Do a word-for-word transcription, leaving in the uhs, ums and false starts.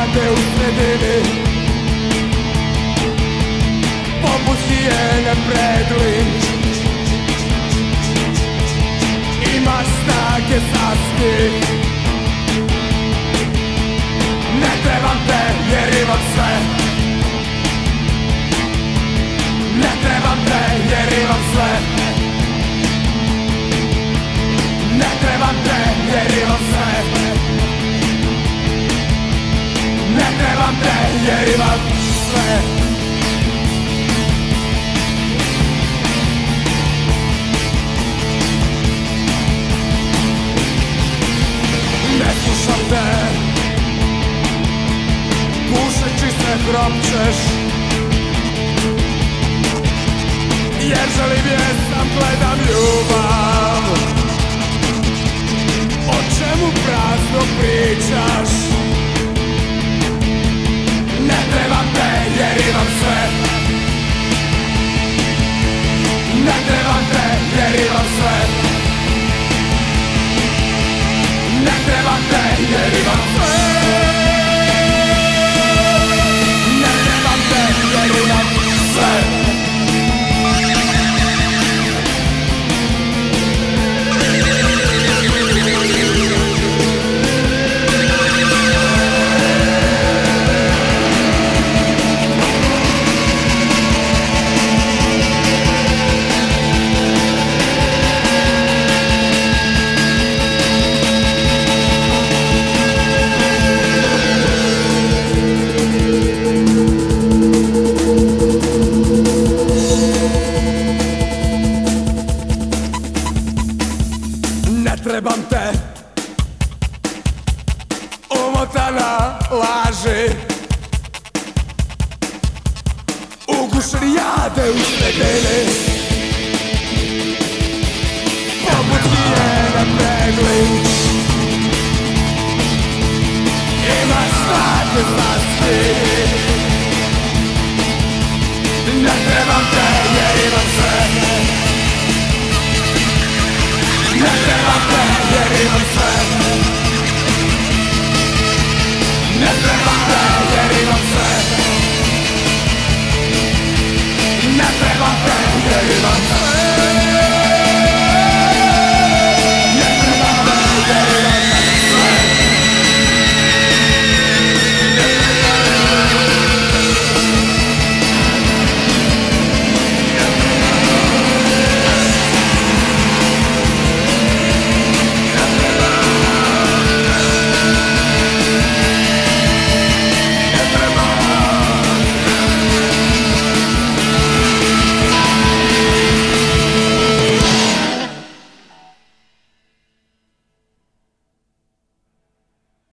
jade u sredini, poput hijene pred linč. Ima snage za smih, ne trebam te jer imam sve. Ne trebam te jer imam sve. Ne trebam te jer imam sve. Ne trebam te jer imam sve. Ne slušam te, gušeći se hropčeš, jer želim je sam gledam ljubav. O čemu prazno pričaš? Ne trebam te jer imam sve. Ne trebam te jer imam sve. Ne trebam te jer imam sve. Ne trebam te jer imam sve. Trebam te, umotana laži, ugušeni jade u sredini, poput hijene pred linč. Imaš snage za smih, ne trebam te jer imam sve. Ne trebam te jer imam sve.